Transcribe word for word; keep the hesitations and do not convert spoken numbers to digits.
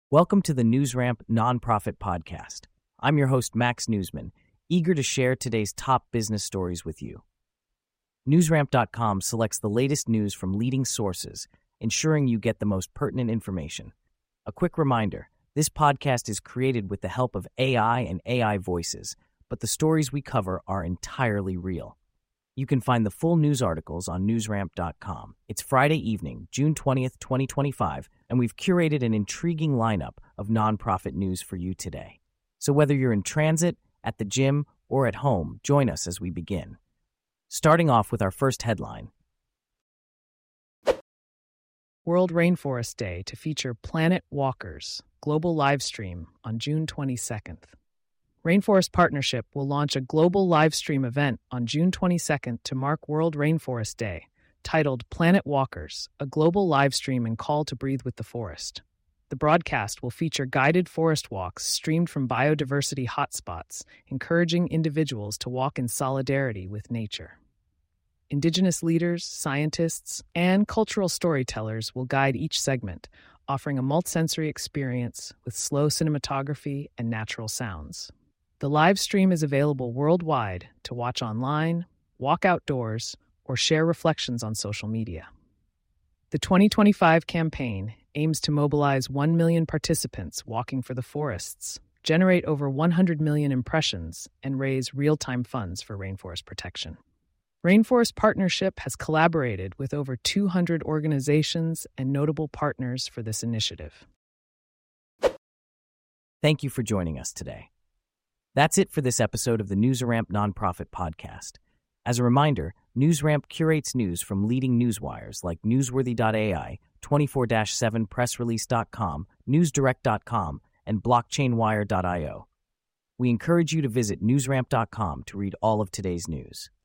Welcome to the NewsRamp Nonprofit Podcast. I'm your host, Max Newsman, eager to share today's top business stories with you. NewsRamp dot com selects the latest news from leading sources, ensuring you get the most pertinent information. A quick reminder, this podcast is created with the help of A I and A I voices, but the stories we cover are entirely real. You can find the full news articles on NewsRamp dot com. It's Friday evening, June twentieth, twenty twenty-five, and we've curated an intriguing lineup of nonprofit news for you today. So whether you're in transit, at the gym, or at home, join us as we begin. Starting off with our first headline. World Rainforest Day to feature Planet Walkers, global live stream on June twenty-second. Rainforest Partnership will launch a global live stream event on June twenty-second to mark World Rainforest Day, titled Planet Walkers, a global live stream and call to breathe with the forest. The broadcast will feature guided forest walks streamed from biodiversity hotspots, encouraging individuals to walk in solidarity with nature. Indigenous leaders, scientists, and cultural storytellers will guide each segment, offering a multisensory experience with slow cinematography and natural sounds. The live stream is available worldwide to watch online, walk outdoors, or share reflections on social media. The twenty twenty-five campaign aims to mobilize one million participants walking for the forests, generate over one hundred million impressions, and raise real-time funds for rainforest protection. Rainforest Partnership has collaborated with over two hundred organizations and notable partners for this initiative. Thank you for joining us today. That's it for this episode of the NewsRamp Nonprofit Podcast. As a reminder, NewsRamp curates news from leading newswires like Newsworthy dot A I, twenty-four seven press release dot com, newsdirect dot com, and blockchain wire dot io. We encourage you to visit newsramp dot com to read all of today's news.